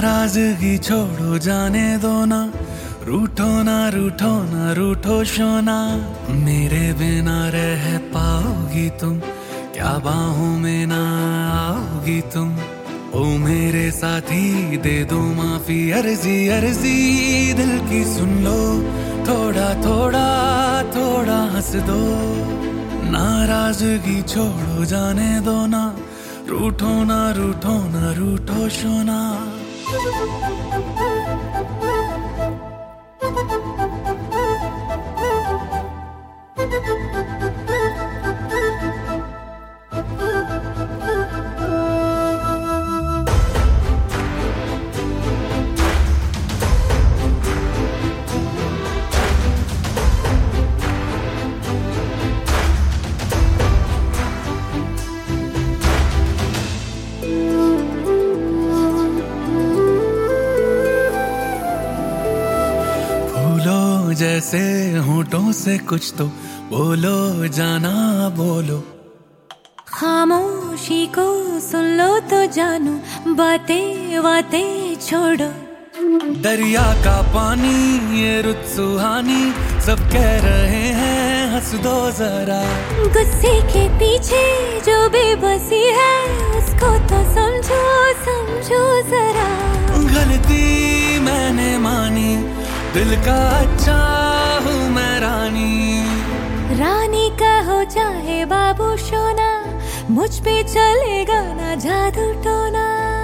नाराजगी छोड़ो जाने दो ना, रूठो ना रूठो ना रूठो शोना। मेरे बिना रह पाओगी तुम, क्या बाहों में ना आओगी तुम। ओ मेरे साथी दे दो माफी, अर्जी अर्जी दिल की सुन लो। थोड़ा थोड़ा थोड़ा हंस दो, नाराजगी छोड़ो जाने दो ना, रूठो ना रूठो ना रूठो शोना। जैसे होठों से कुछ तो बोलो जाना बोलो, खामोशी को सुन लो तो जानू, बातें बातें छोड़ो। दरिया का पानी ये रुत सुहानी, सब कह रहे हैं हंस दो जरा। गुस्से के पीछे जो बेबसी है, उसको तो समझो समझो जरा। गलती मैंने मानी, दिल का अच्छा हूँ मैं रानी। रानी का हो चाहे बाबू सोना, मुझ पे चलेगा ना जादू टोना।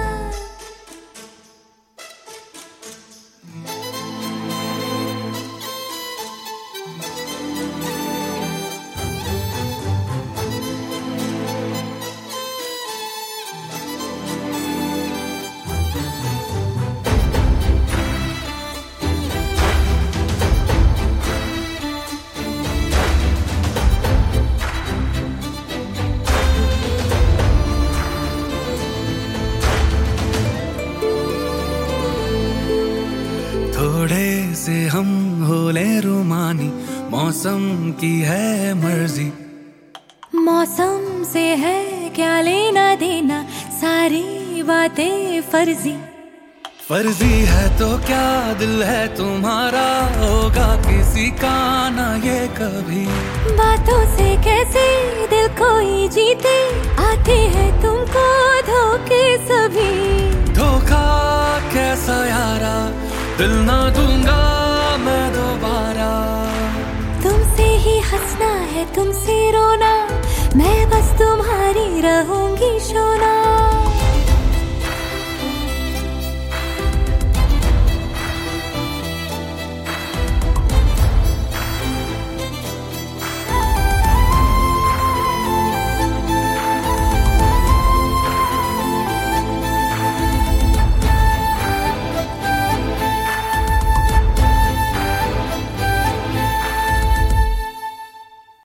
थोड़े से हम होले रुमानी, मौसम की है मर्जी। मौसम से है क्या लेना देना, सारी बातें फर्जी। फर्जी है तो क्या दिल है तुम्हारा, होगा किसी का ना ये कभी। बातों से कैसे दिल कोई जीते, आते हैं तुमको धोखे सभी। धोखा कैसा यारा, दिल ना दूंगा मैं दोबारा। तुमसे ही हंसना है तुमसे रोना, मैं बस तुम्हारी रहूंगी सोना।